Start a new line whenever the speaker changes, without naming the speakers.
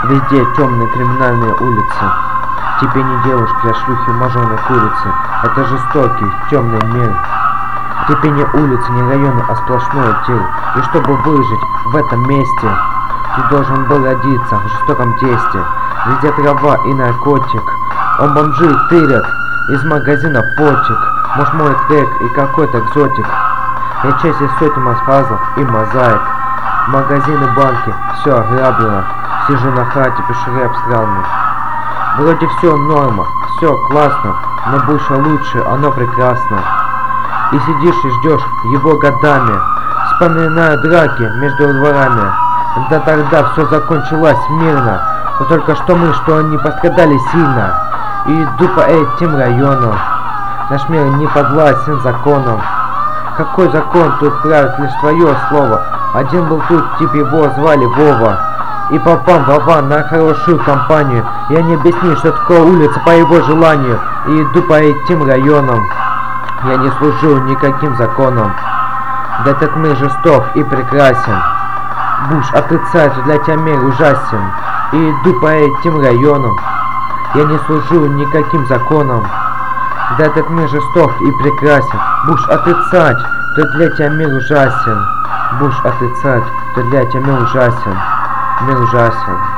Везде темные криминальные улицы. Тебе не девушки, а шлюхи маженые курицы. Это жестокий, темный мир. Тебе не улицы, не районы, а сплошной тир. И чтобы выжить в этом месте, ты должен был родиться в жестоком тесте. Везде трава и наркотик. Он бомжи тырят из магазина фотик. Может мой трек и какой-то экзотик. Я часть из сотен пазлов и мозаик. Магазины, банки, все ограблено. Сижу на хате, пишу рэп странный. Вроде все норма, все классно, но больше лучше, оно прекрасно. И сидишь и ждешь его годами, вспоминая драки между дворами. Да тогда все закончилось мирно, но только что мы, что они пострадали сильно. И иду по этим районам, наш мир не подвластен законам. Какой закон, тут правит лишь твое слово. Один был тут, тип его звали Вова. И попал Вова на хорошую компанию. Я не объясню, что такое улица по его желанию. И иду по этим районам. Я не служу никаким законам. Да этот мир жесток и прекрасен. Буш отрицает, что для тебя мир ужасен. И иду по этим районам. Я не служу никаким законам. Да этот мир жесток и прекрасен. Буш отрицать, что для тебя мир ужасен. Буш отрицать, что для тебя мир ужасен. Мир ужасен.